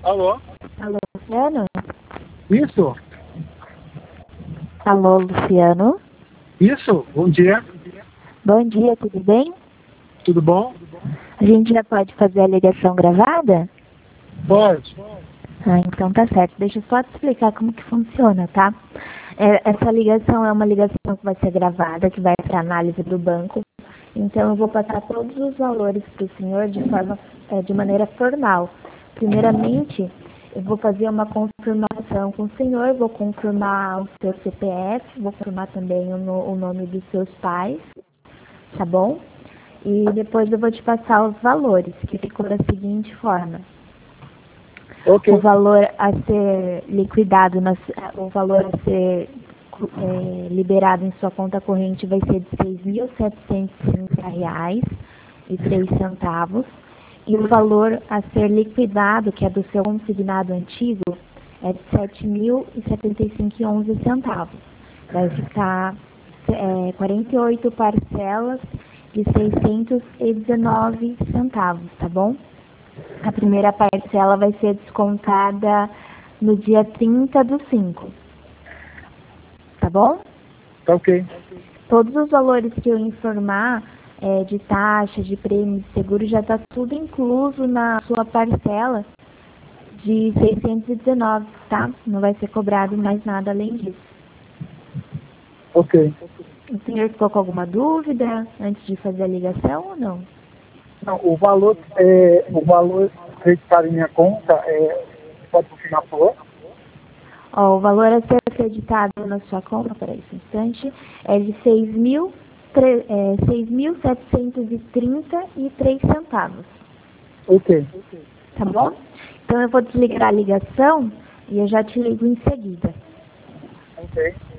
Alô? Alô, Luciano? Isso? Alô, Luciano? Isso? Bom dia. Bom dia, tudo bem? Tudo bom? A gente já pode fazer a ligação gravada? Pode. Ah, então tá certo. Deixa eu só te explicar como que funciona, tá? Essa ligação é uma ligação que vai ser gravada, que vai para análise do banco. Então eu vou passar todos os valores para o senhor de maneira formal. Primeiramente, eu vou fazer uma confirmação com o senhor, vou confirmar o seu CPF, vou confirmar também o nome dos seus pais, tá bom? E depois eu vou te passar os valores, que ficou da seguinte forma. Ok. O valor a ser liquidado, o valor a ser liberado em sua conta corrente vai ser de R$ 6.730,03. E o valor a ser liquidado, que é do seu consignado antigo, é de R$ 7.075,11. Vai ficar 48 parcelas de 619 centavos, tá bom? A primeira parcela vai ser descontada no dia 30/5, tá bom? Tá ok. Todos os valores que eu informar, de taxa, de prêmio, de seguro, já está tudo incluso na sua parcela de 619, tá? Não vai ser cobrado mais nada além disso. Ok. O senhor ficou com alguma dúvida antes de fazer a ligação ou não? Não, o valor acreditado em minha conta pode confirmar, por favor? Ó, o valor a ser acreditado na sua conta, para esse instante, é de R$ 6.733 centavos, Ok. tá bom? Então eu vou desligar a ligação e eu já te ligo em seguida. Ok.